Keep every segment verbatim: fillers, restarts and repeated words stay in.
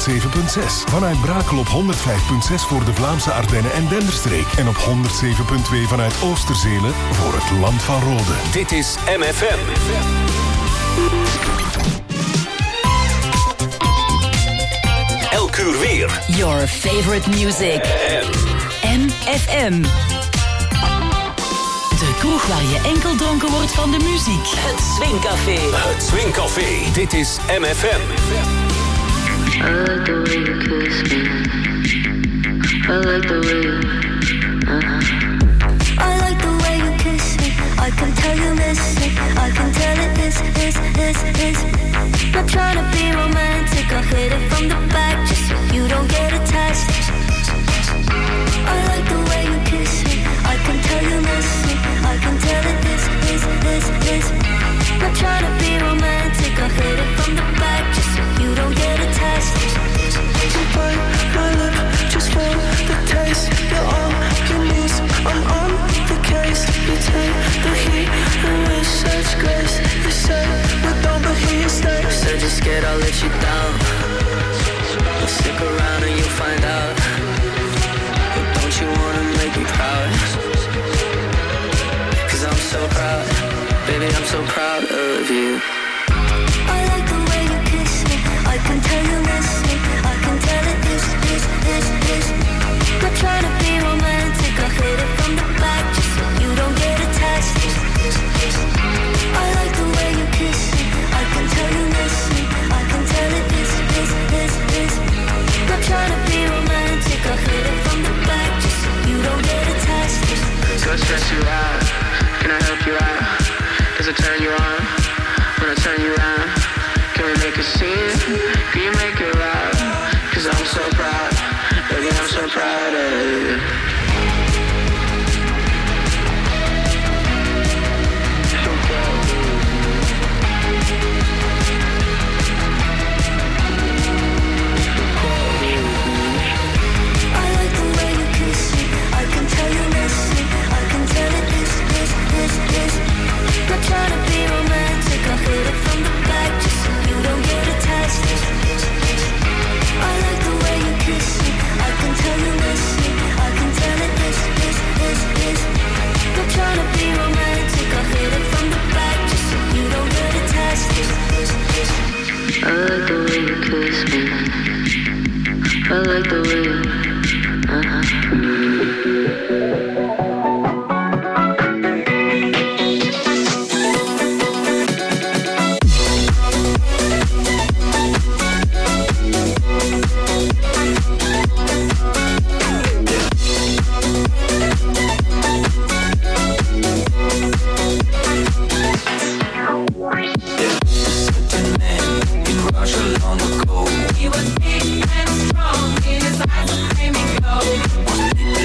honderdzeven komma zes. Vanuit Brakel op honderdvijf komma zes voor de Vlaamse Ardennen en Denderstreek. En op honderdzeven komma twee vanuit Oosterzelen voor het Land van Rode. Dit is M F M. Elk uur weer. Your favorite music. M F M. De kroeg waar je enkel dronken wordt van de muziek. Het Swingcafé. Het Swingcafé. Dit is M F M. I like the way you kiss me. I like the way you, uh-huh. I like the way you kiss me. I can tell you miss it. I can tell it is, is, is, is. Not trying to be romantic. I'll hit it from the back just so you don't get attached. I like the way you kiss me. I can tell you miss me. I can tell it is, is, is, is. Not trying to be romantic. I'll hit it from the back just so you don't get attached. You bite my lip just for the taste. You're on your knees, I'm on the case. You take the heat and with such grace. You say we don't, but here you stay. Said you're scared I'll let you down. Well, stick around and you'll find out. But don't you wanna make me proud? Cause I'm so proud, baby, I'm so proud of you. I like the way you kiss me. I can tell you miss me. I can tell it is, is, is, is. Not trying to be romantic. I'll hit it from the back just so you don't get attached. I like the way you kiss me. I can tell you miss me. I can tell it is, is, is, is. Not trying to be romantic. I'll hit it from the back just so you don't get attached. Go stress you out. Can I help you out? Does it turn you on? When I turn you around, can we make a scene? Can you make it loud? Cause I'm so proud, baby, I'm so proud of you. So proud of you. I like the way you kiss me. I can tell you miss me. I can tell it is, is, is, is. Not trying to be romantic. I'll hit it from the back just so you don't get attached. I like the way you kiss me. I can tell you miss me. I can tell it is, is, is, is. Not trying to be romantic. I'll hit it from the back just so you don't get attached. I like the way you kiss me. I like the way you, uh-huh. He was big and strong, in his eyes a flaming glow.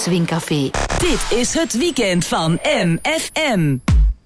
Swingcafé. Dit is het weekend van M F M.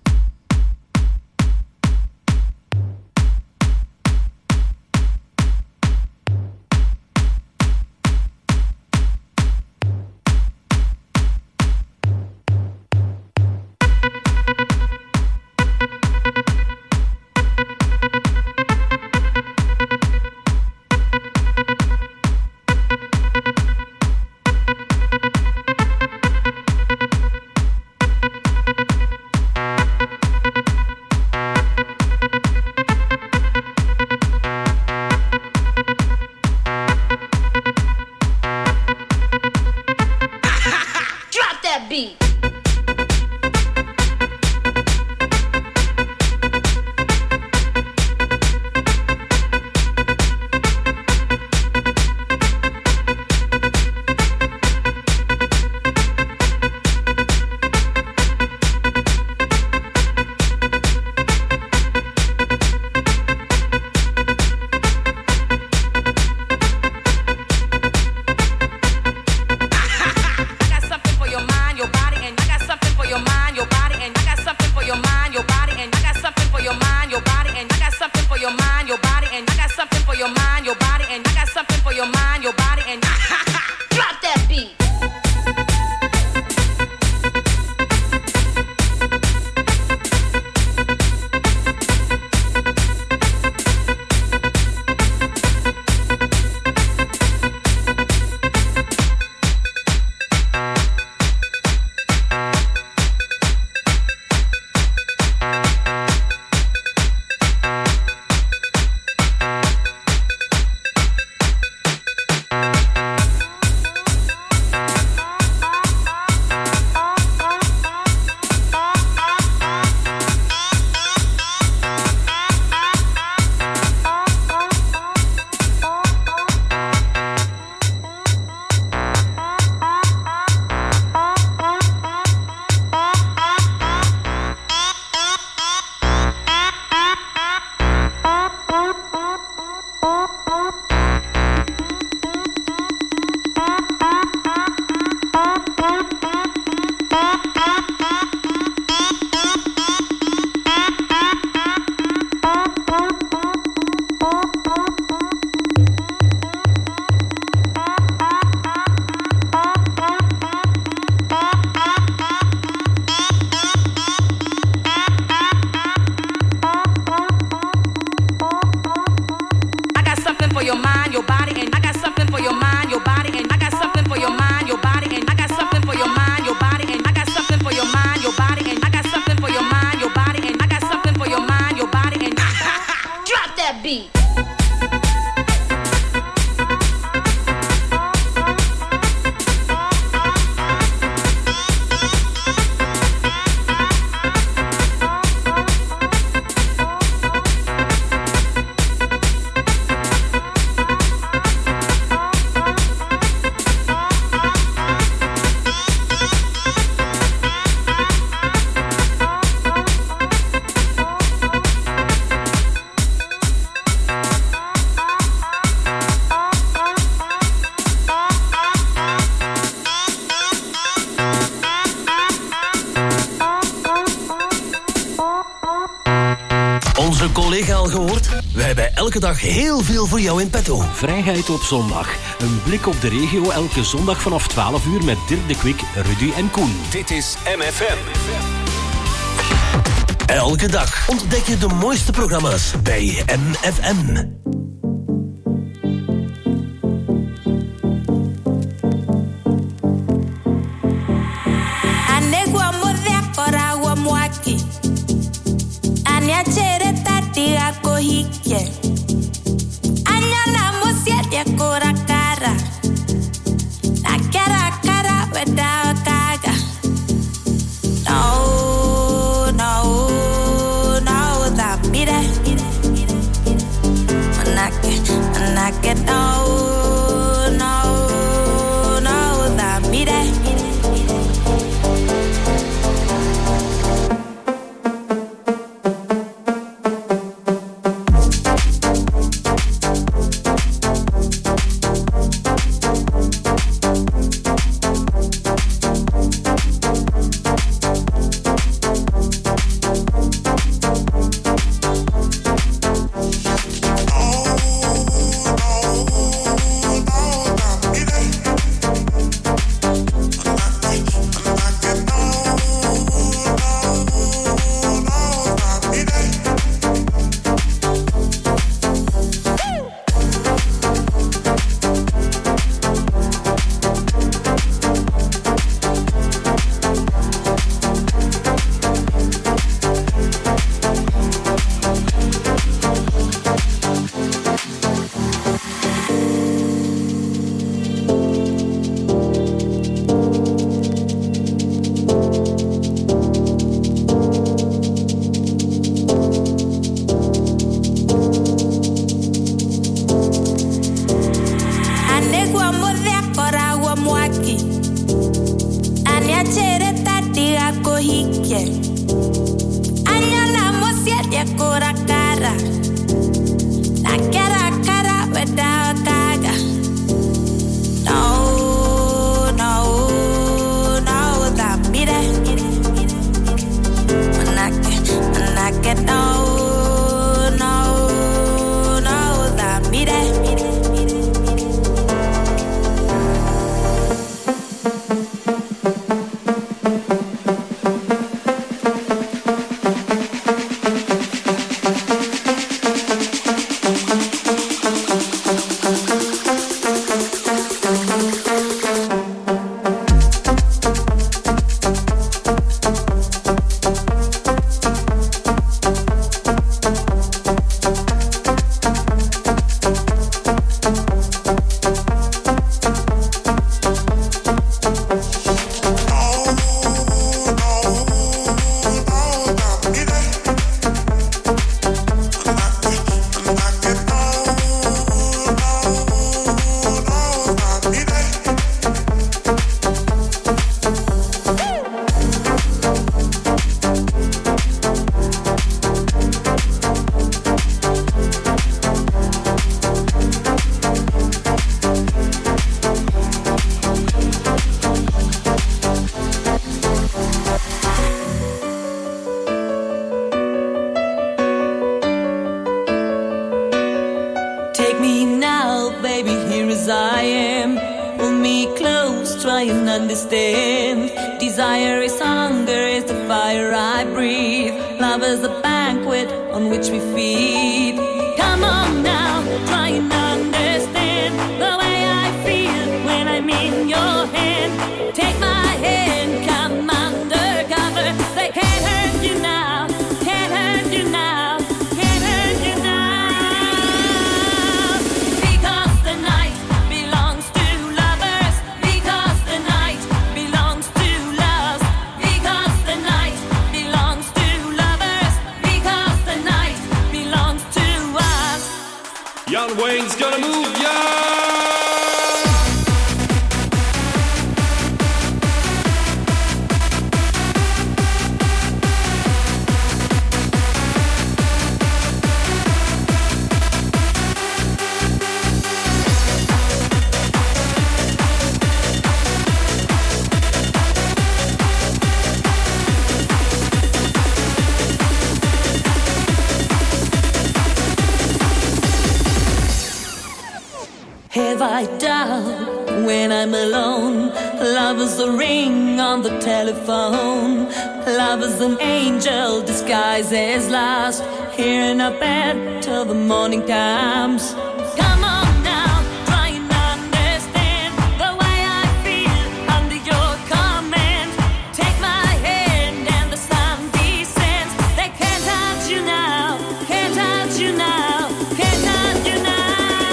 Onze collega al gehoord? Wij hebben elke dag heel veel voor jou in petto. Vrijheid op zondag. Een blik op de regio elke zondag vanaf twaalf uur met Dirk de Kwik, Rudy en Koen. Dit is M F M. Elke dag ontdek je de mooiste programma's bij M F M. Anyana musiet kora cara. Na cara cara without kaga. No, no, no, that mire. Manake, manake, no, no, no, that mire. baby, here as I am. Pull me close, try and understand. Desire is hunger, is the fire I breathe. Love is a banquet on which we feed. Come on now, try and understand the way I feel when I'm in your hand. Take my hand, come undercover. They can't hurt you now, can't hurt you now, can't hurt you now. Because the night belongs to lovers. Because the night belongs to love. Because the night belongs to lovers. Because the night belongs to us. Jan Wayne's gonna move, yeah! Have I doubt when I'm alone? Love is a ring on the telephone. Love is an angel disguised as lust. Here in our bed till the morning comes. Come on now, try and understand the way I feel under your command. Take my hand and the sun descends. They can't touch you now, can't touch you now, can't touch you now.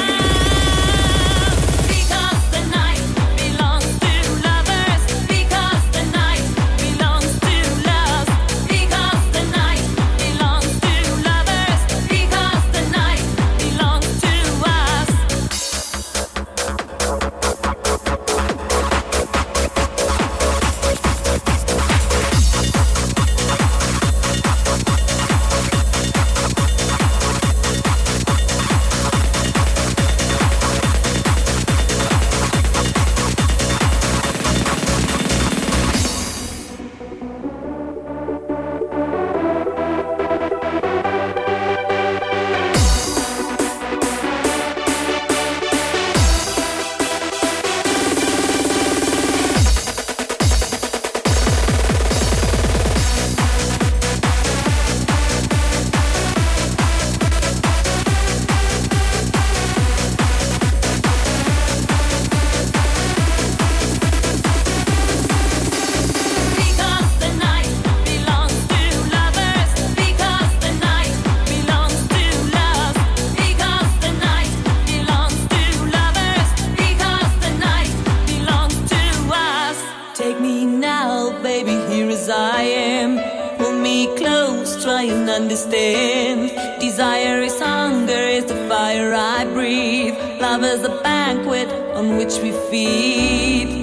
Understand, desire is hunger, is the fire I breathe. Love is a banquet on which we feed.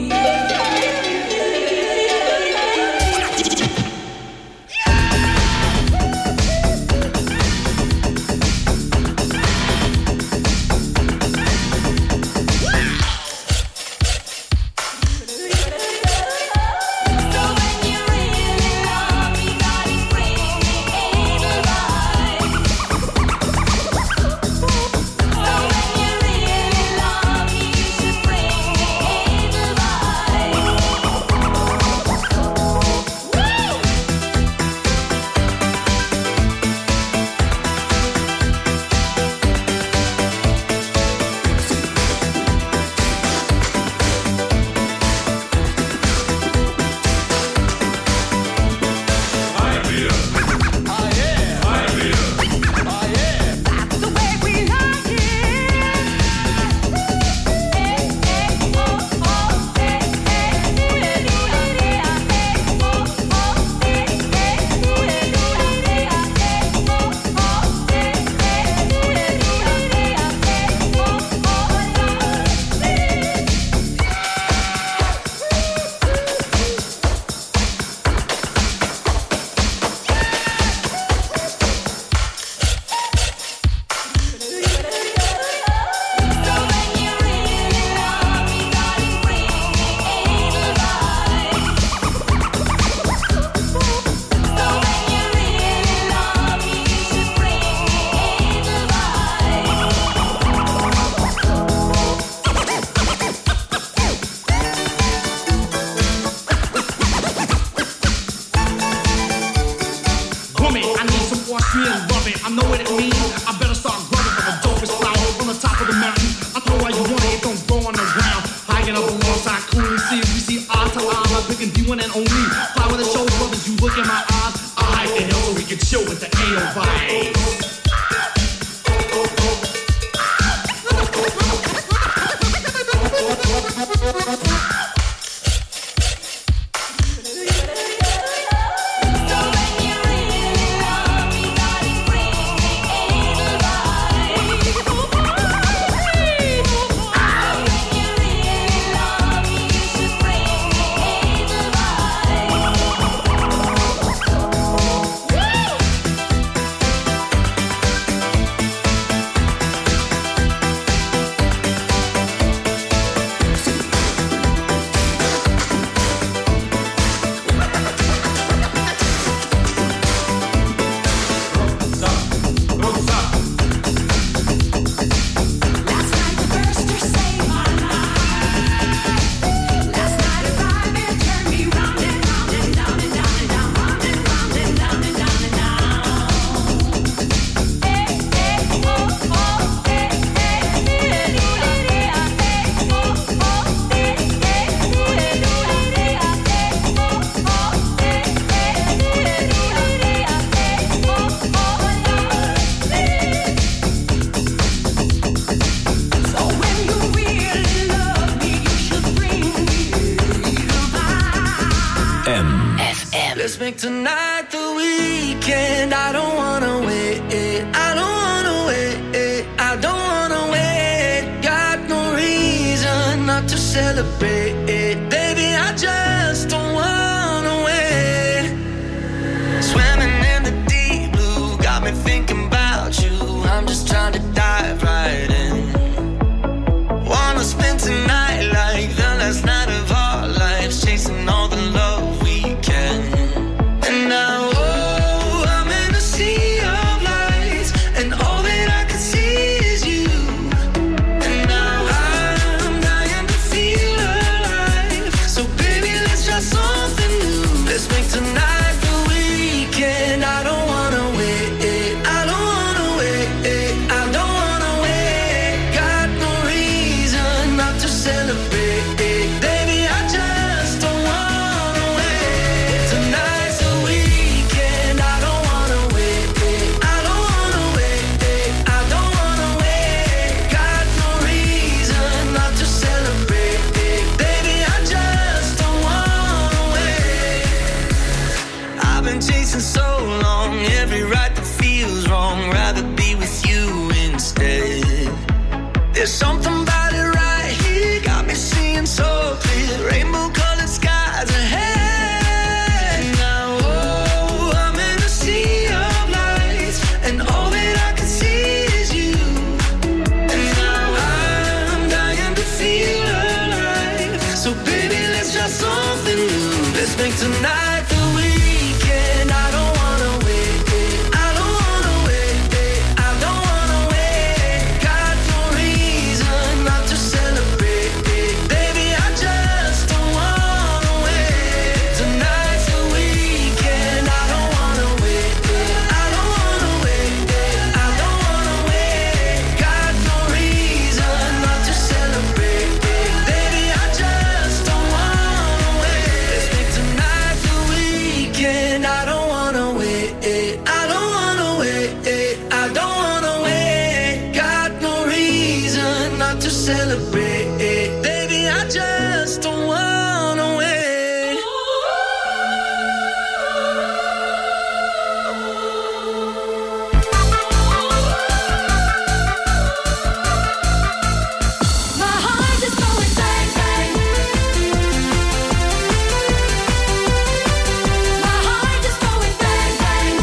Bye. one and only. Fly with the show brothers, you look in my eyes. I hype the hill so we can chill with the A O vibes. Let's make tonight the weekend. I don't wanna wait. I don't wanna wait. I don't wanna wait. Got no reason not to celebrate. Baby, I just don't wanna wait. Swimming in the deep blue got me thinking about you. I'm just trying to dive right in. Wanna spend tonight like the last night of our lives, chasing all the love we can. And now, oh, I'm in a sea of lights, and all that I can see is you. And now I'm dying to feel alive. So baby, let's try something new. Let's make tonight the weekend. I don't wanna wait. I don't wanna wait. I don't wanna wait. Got no reason not to celebrate. Baby, I just don't wanna wait. Tonight's the weekend. I don't wanna wait. I don't wanna wait. I don't wanna wait. Got no reason not to celebrate. Baby, I just don't wanna wait. I've been chasing so long, every right that feels wrong. Rather be with you instead. There's something about it right here, got me seeing so clear. Rainbow colored skies ahead. Now, oh, I'm in a sea of lights, and all that I can see is you. And now I'm dying to feel alive. So baby, let's try something new. Let's make tonight the weekend. I don't wanna wait. I don't wanna wait. I don't wanna wait. Got no reason not to celebrate. Baby, I just don't wanna wait. Tonight's the weekend. I don't wanna wait. I don't wanna wait. I don't wanna wait. Got no reason not to celebrate. Baby, I just don't wanna wait. Let's make tonight the weekend. I don't wanna wait. I don't wanna wait. I don't wanna wait. Got no reason not to celebrate. Baby, I just don't wanna wait. My heart is going bang bang. My heart is going bang bang.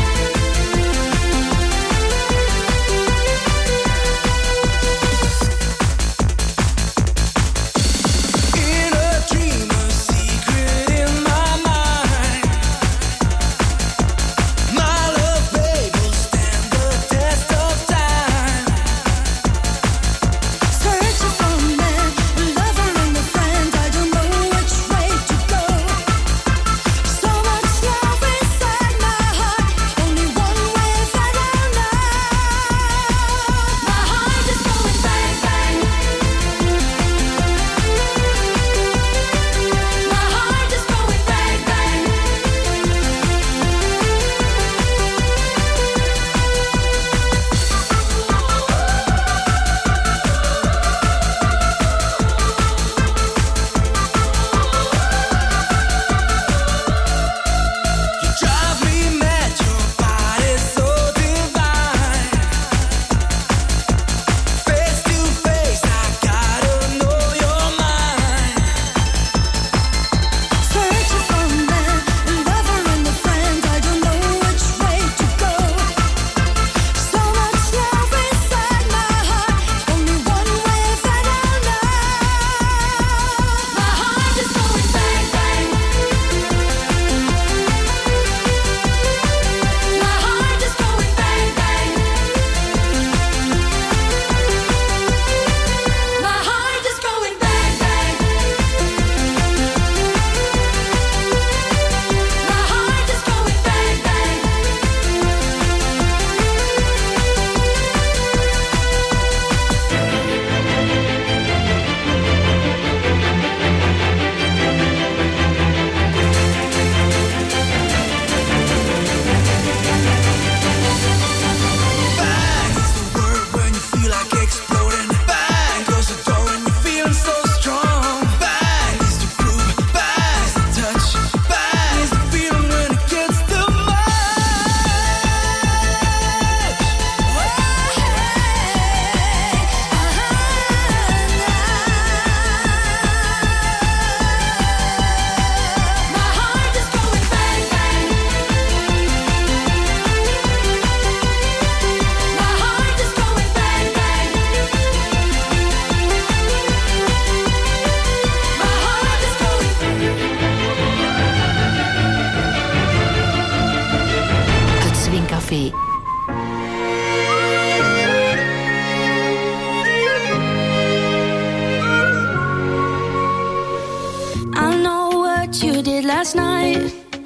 last night.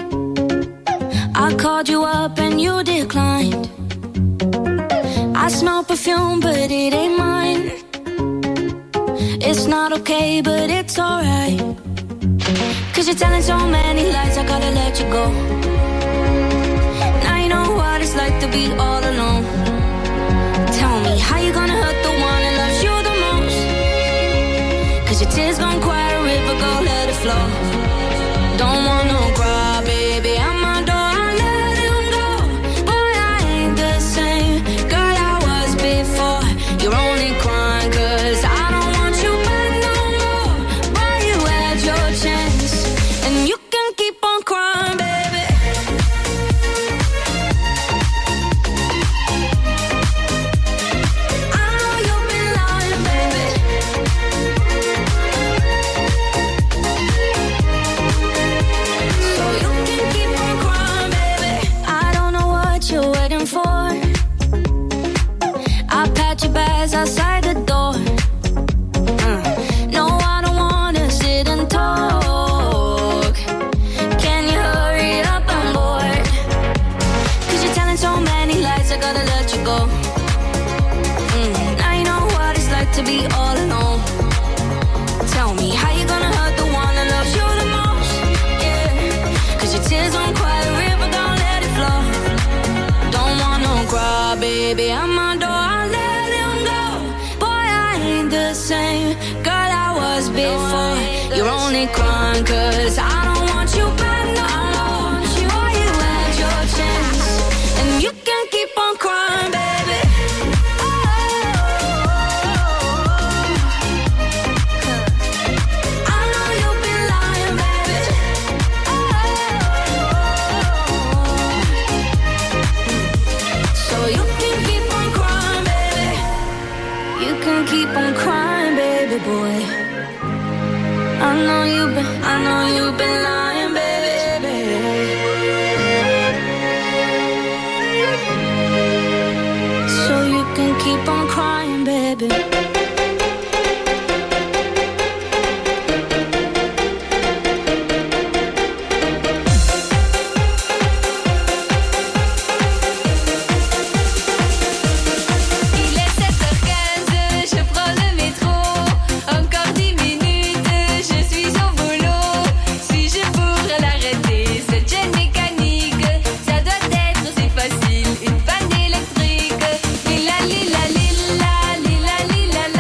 I called you up and you declined. I smell perfume, but it ain't mine. It's not okay, but it's alright. Cause you're telling so many lies, I gotta let you go. Now you know what it's like to be all alone. Tell me, how you gonna hurt the one that loves you the most? Cause your tears gon' quiet a river, go let it flow. Don't want no cry, baby, I'm my door, I let him go. Boy, I ain't the same girl I was before. You're only crying cause I don't want you back no more. Boy, you had your chance, and you can keep on crying, baby. I know you've been lying, baby. So you can keep on crying, baby. I don't know what you're waiting for. I pat your bags outside the door. Uh, no, I don't wanna sit and talk. Can you hurry up? I'm bored. Cause you're telling so many lies, I gotta let you go. Mm, now you know what it's like to be all alone. Tell me, how you gonna hurt the one that loves you the most? Yeah, cause your tears don't quiet the river, don't let it flow. Don't want no cry, baby, I'm my door, I let him go. Boy, I ain't the same girl I was before. You're only crying cause I don't want you back no more. Boy, you had your chance, and you can keep on crying, baby. I know you've been lying, baby. So you can keep on crying, baby. You can keep on crying, baby boy. I know you've been, I know you've been lying, baby. So you can keep on crying, baby. Il est sept heures quinze, je prends le métro. Encore dix minutes, je suis au boulot. Suis-je pour l'arrêter, cette chaîne mécanique? Ça doit être si facile, une panne électrique. Lila lila lila, lila lila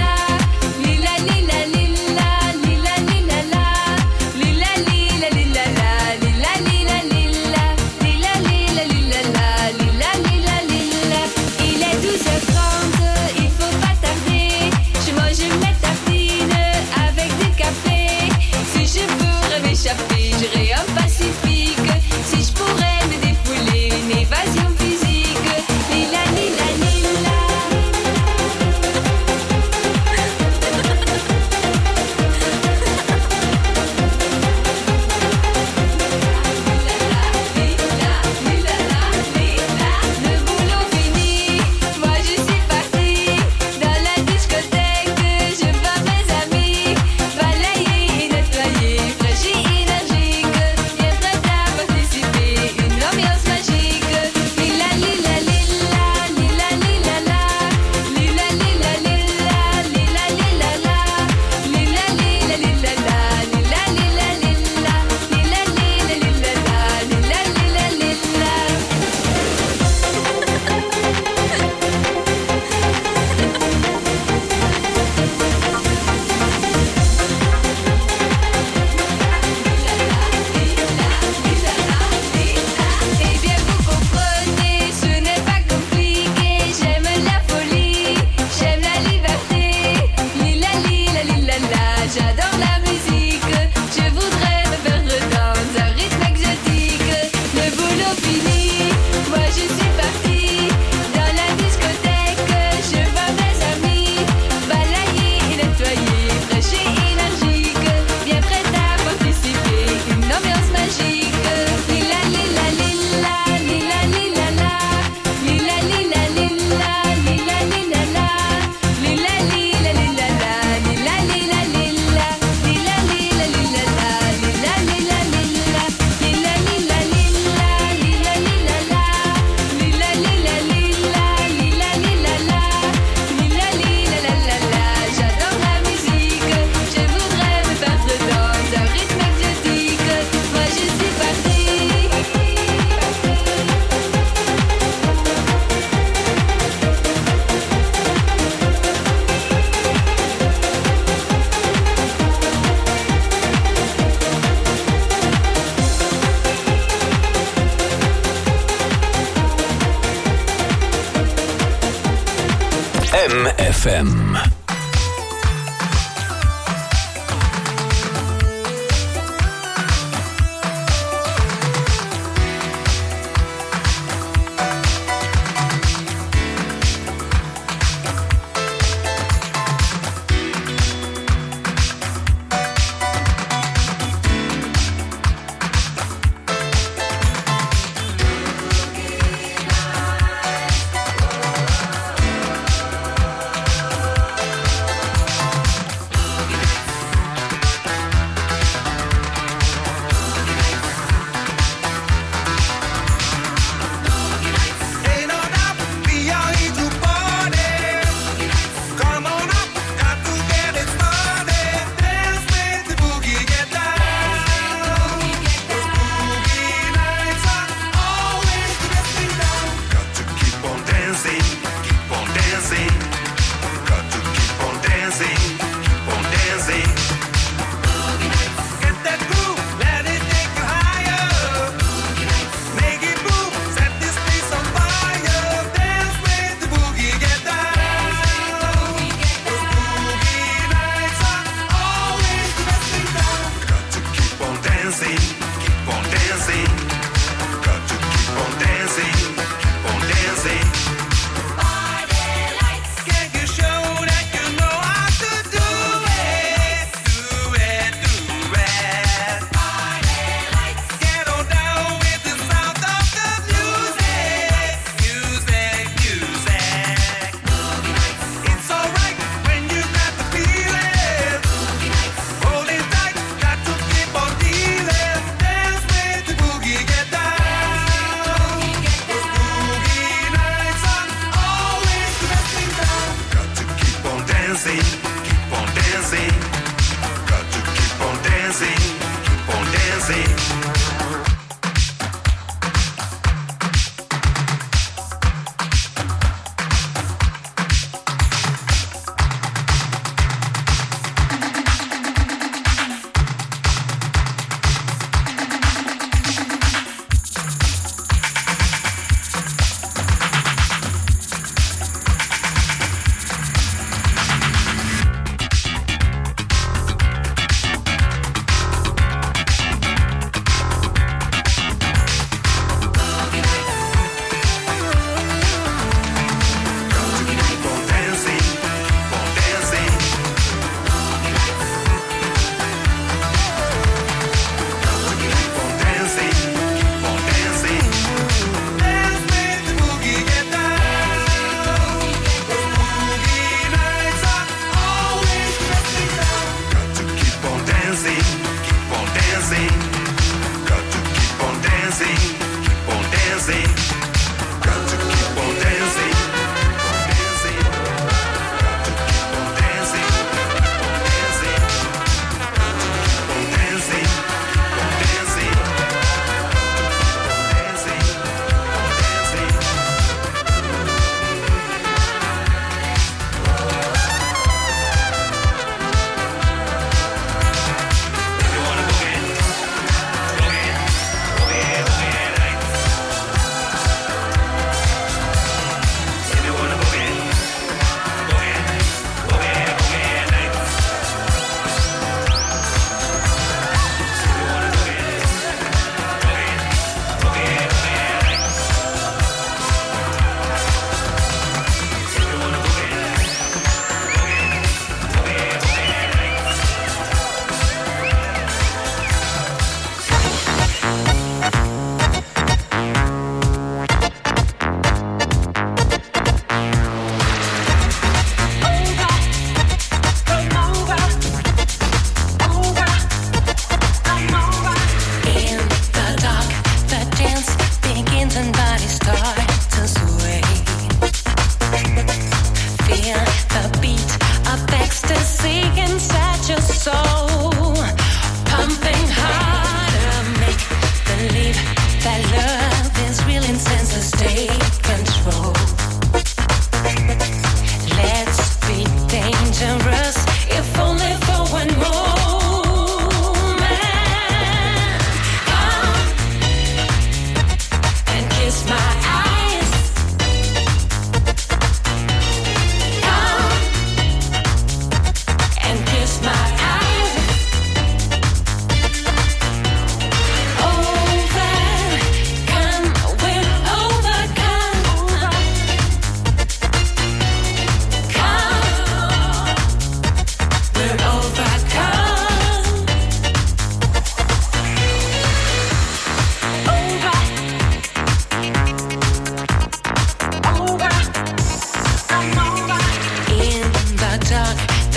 F M.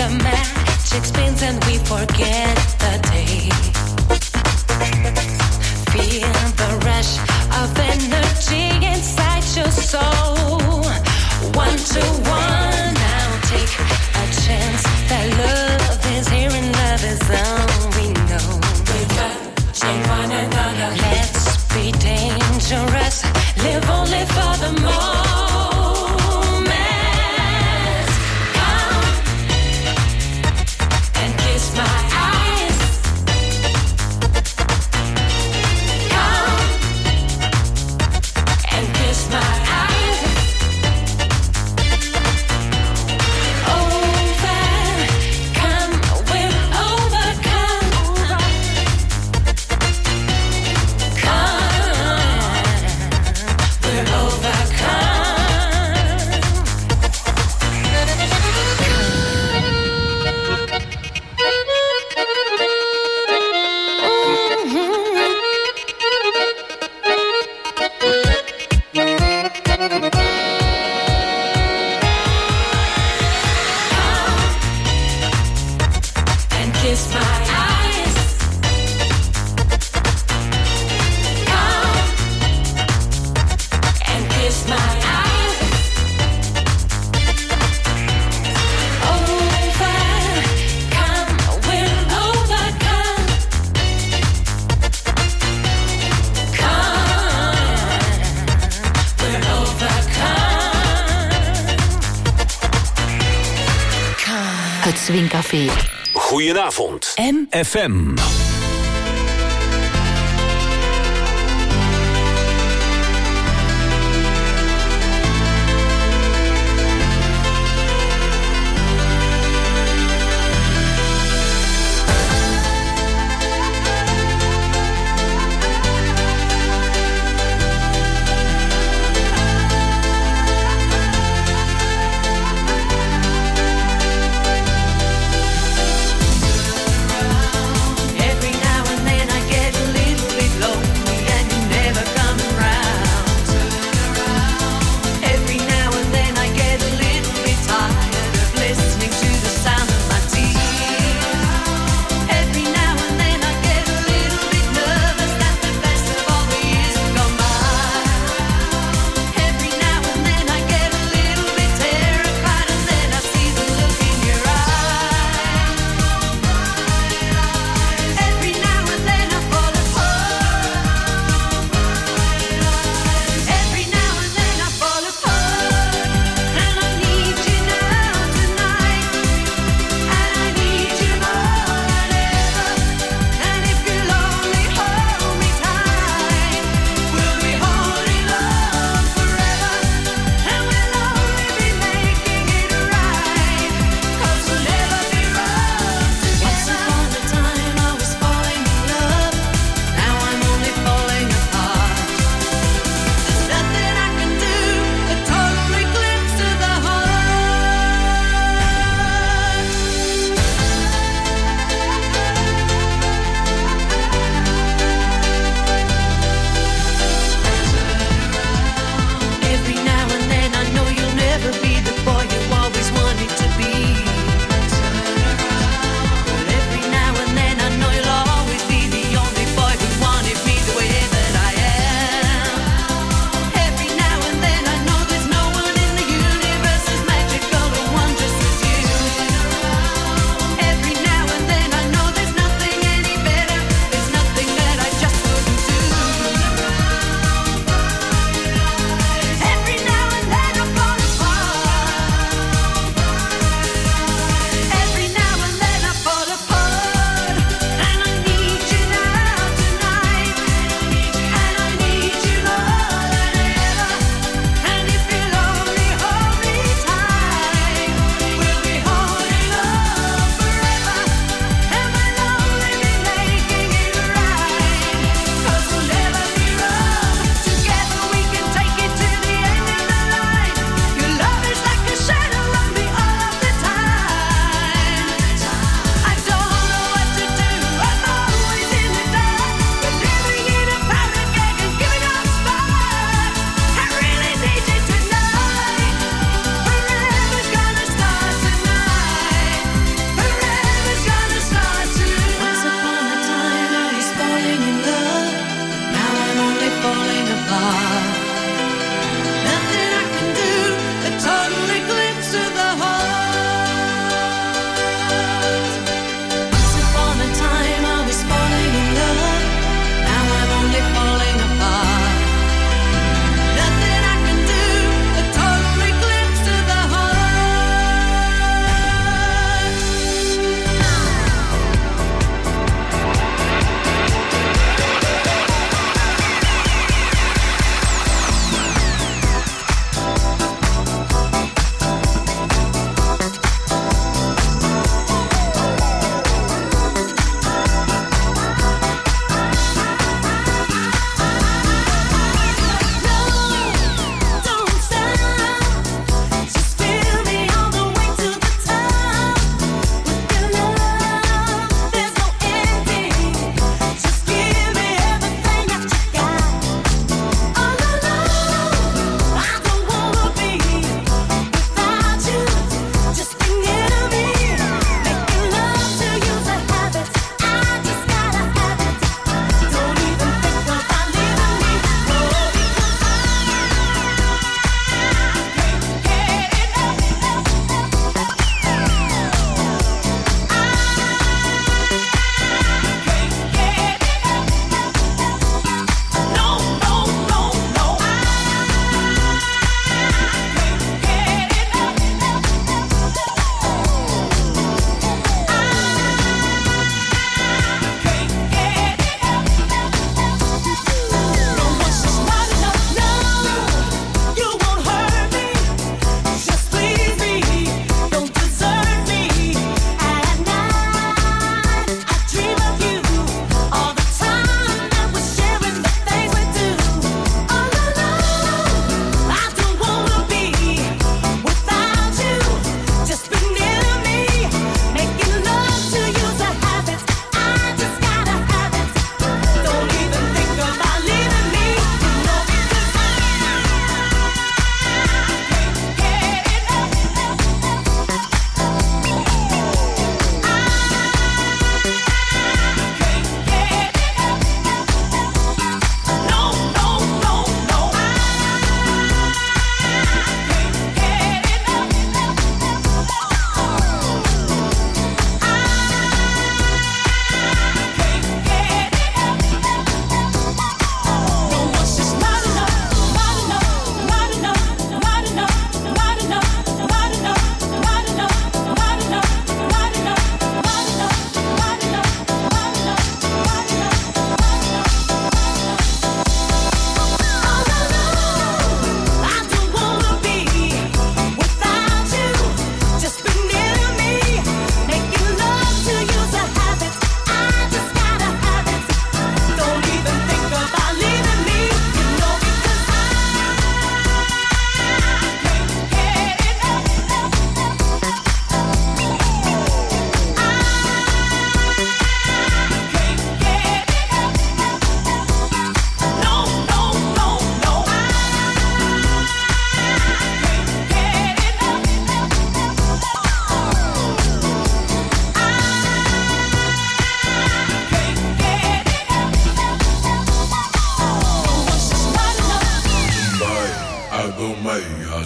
the magic spins and we forget the day. Feel the rush of energy inside your soul. One to one, now take a chance. That love is here and love is all we know. We're touching one another. Let's be dangerous. Live only for the moment. Come and kiss my eyes. Come and kiss my eyes. Overcome, we're overcome. Come, we're overcome. And kiss my eyes. Come and kiss my eyes. Overcome, we're overcome. Come, we're overcome. Het Swingcafé. Goedenavond. M. F M. If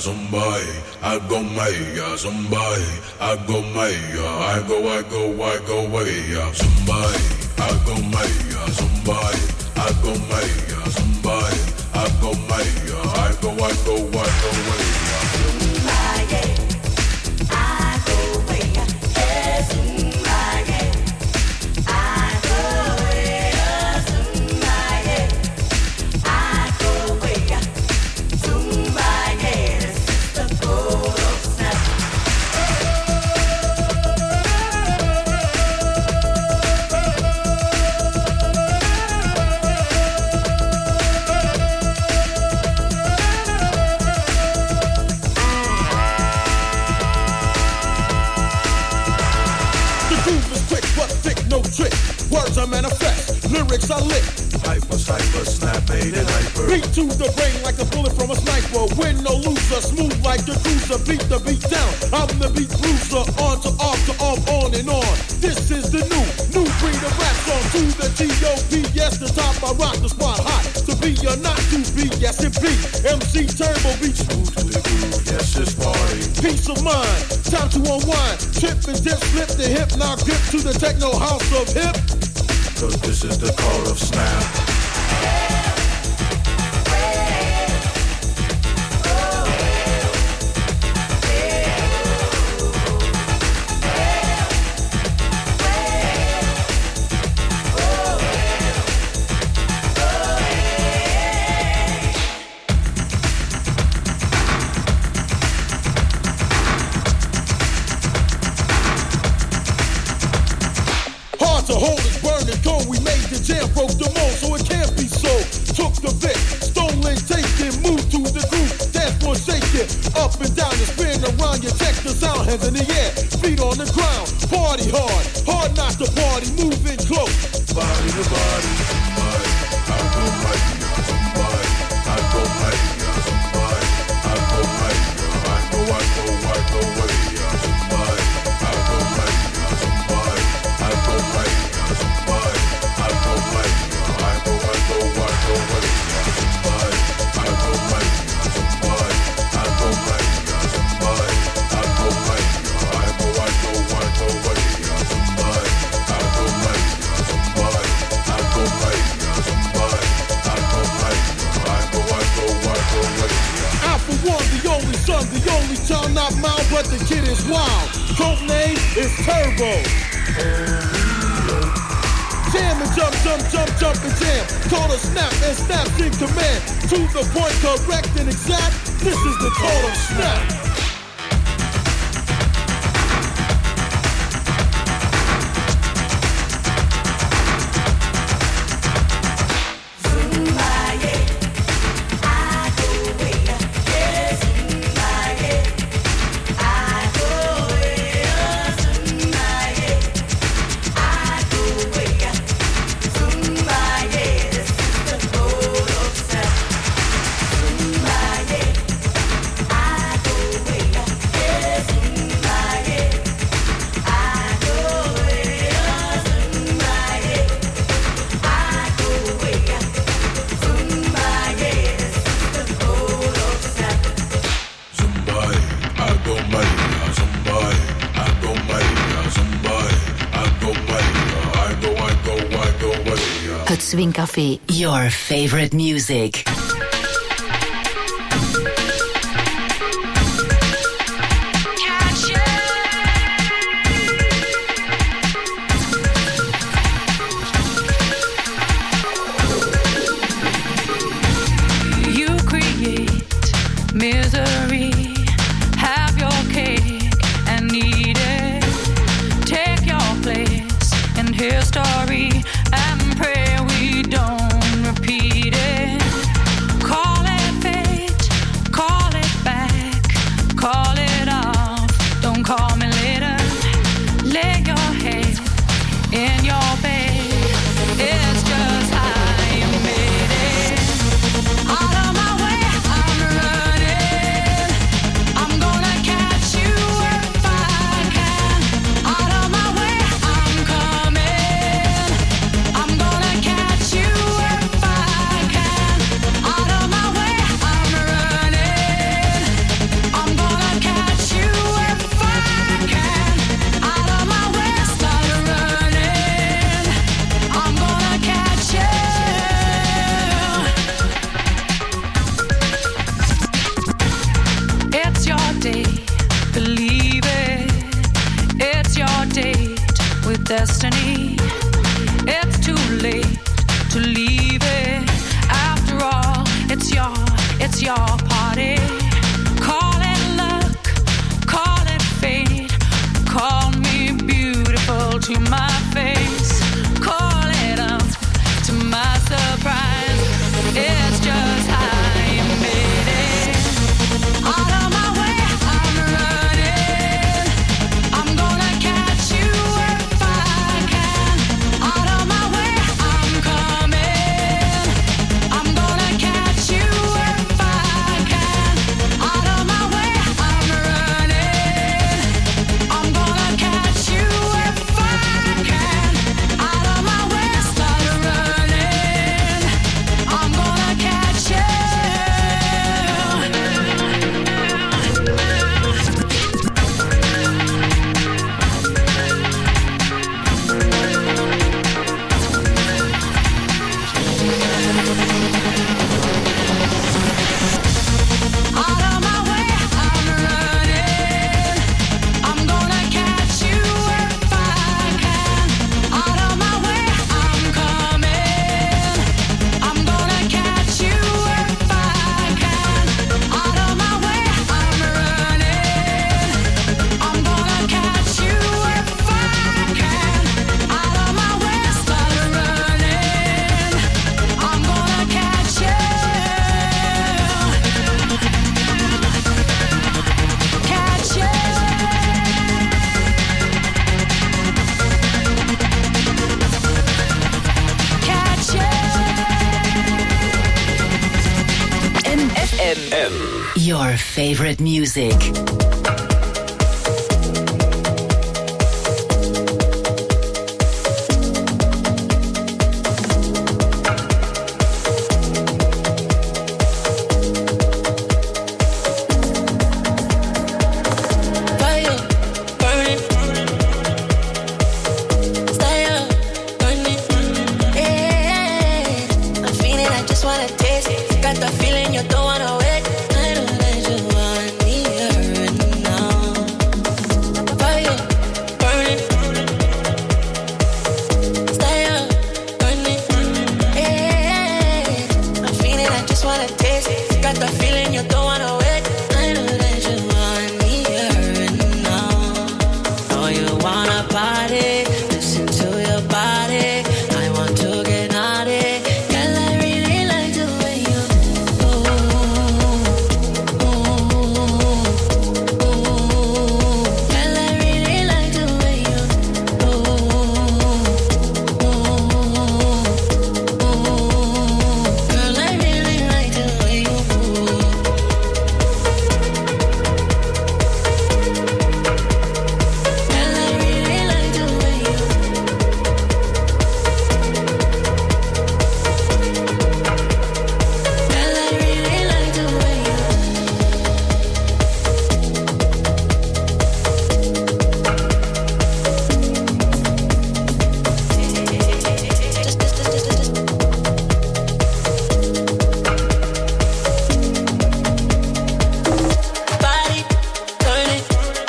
Zumbai, I go Maya, Zumbai, I go Maya, I go, I go, I go Maya, Zumbai, I go Maya, Zumbai, I go Maya, Zumbai, I go Maya, I go, I go, I go Maya. Words I manifest, lyrics I lit. Hyper, cypher, snap, made and hyper. Beat to the brain like a bullet from a sniper. Win no loser, smooth like the cruiser. Beat the beat down, I'm the beat bruiser. On to off to off, on and on. This is the new, new breed of rap song. To the T O P, yes, the top, I rock the spot hot. To be or not to be, yes it be. M C Turbo beat smooth to the groove, yes it's party. Peace of mind, time to unwind. Trip and dip, flip the hip, now grip to the techno house of hip. Cause this is the call of snap. Hard to hold is burning cold. We made the jam, broke the mold, so it can't be so. Took the Vic, stolen, taken, moved to the groove. Dance floor shaking, up and down and spin around. You check the sound, hands in the air, feet on the ground. Party hard, hard not to party, moving close. Body to body, somebody, I go right, somebody, I go right, somebody, I go right, I go, I go, I go away, somebody, I go right, somebody, I go right, somebody, I go right, I go, I go, I go away, somebody, I go right, somebody, I go right, somebody, I go right, I go, I go, I go away, somebody, I go right, somebody, I go right, somebody, I go right, I go, I go, I go away. I for one, the only son, the only child not mine, but the kid is wild. Code name is Turbo. Jam and jump, jump, jump, jump and jam. Call a snap and snaps in command. To the point, correct and exact. This is the call of snap. Het Swing Café, your favorite music. You create misery, have your cake and eat it. Take your place in history and pray we don't repeat it. destiny. It's too late to leave it. After all, it's your, it's your party. Call it luck, call it fate. Call me beautiful to my face. Call it up to my surprise. It's just how you made it. Out of my way, I'm running. I'm gonna catch you if I can. Out of my way, I'm coming. I'm gonna catch you if I can. Out of my way, I'm running. I'm gonna catch you if I can. Out of my way, start running. I'm gonna catch you. Out of my way, I'm running. I'm gonna catch you if I can. Out of my way, I'm coming. I'm gonna catch you if I can. Out of my way, I'm running. I'm gonna catch you if I can. Out of my way, start running. I'm gonna catch you. Catch you. Catch you. M F M. M. Your favorite music. Fire, burning, stay up, burning, yeah. I'm feeling, I just wanna taste it. Got the feeling you don't wanna wait. I know that you want me right now. Fire, burning, stay up, burning, yeah. I'm feeling, I just wanna taste it. Got the feeling you don't wanna wait. I know that you want me right now. Oh, you wanna party? Listen to your body. I want to get naughty. Girl, I really like the way you move. Girl, I really like the way you move. Girl, I really like the way you move. Girl, I really like the way you. Girl, I really like the way you. Just, just, just, just, just. Body, turn it.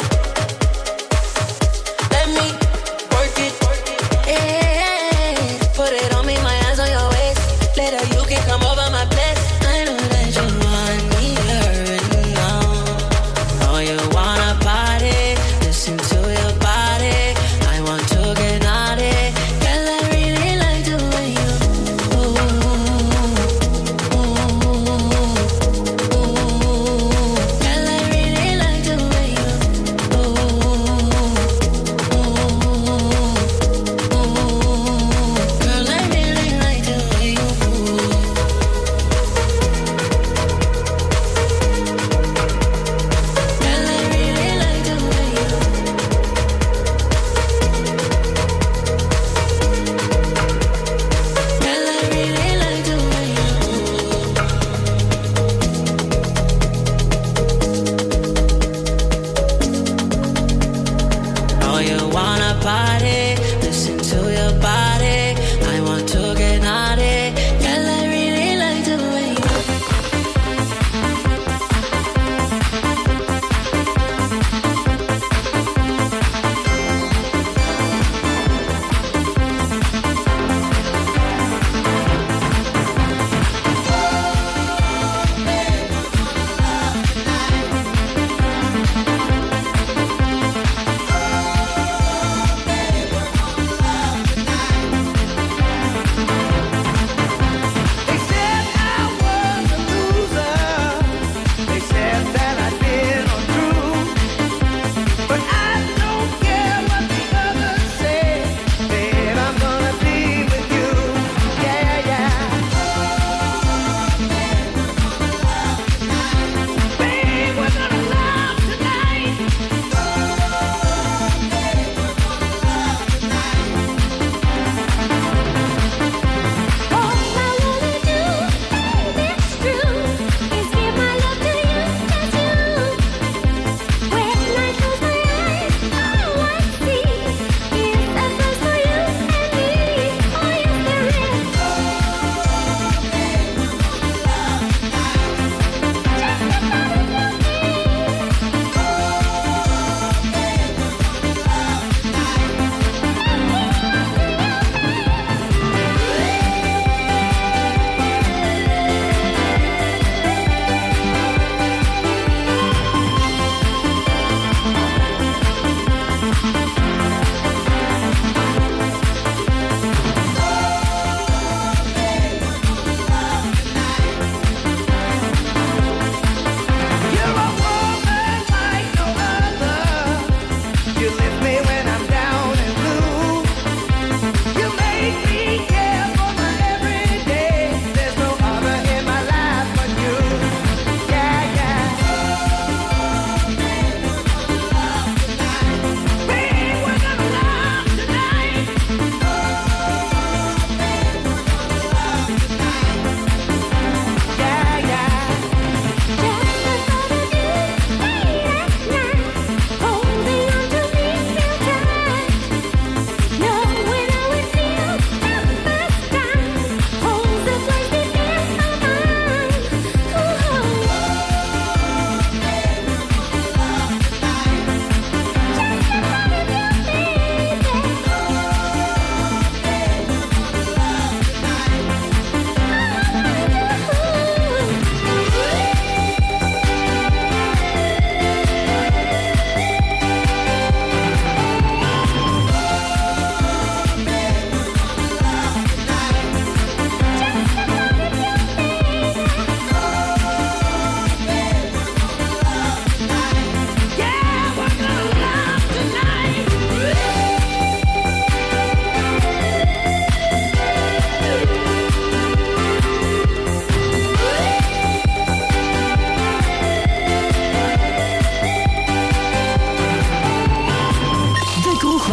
Let me work it. Yeah. Put it on me, my hands on your waist. Later you can come over my place. I know that you want me right now. Oh, you wanna party? Listen to your body. I want to get naughty. Girl, I really like the way you Girl, I really like the way you Girl, I really like the way you Girl, I really like the way you Girl, I really like the way you Oh, you wanna party? Listen to your body. I want to get naughty. Girl, I really like the way you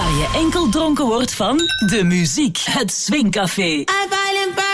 Waar je enkel dronken wordt van de muziek. Het Swingcafé. I violent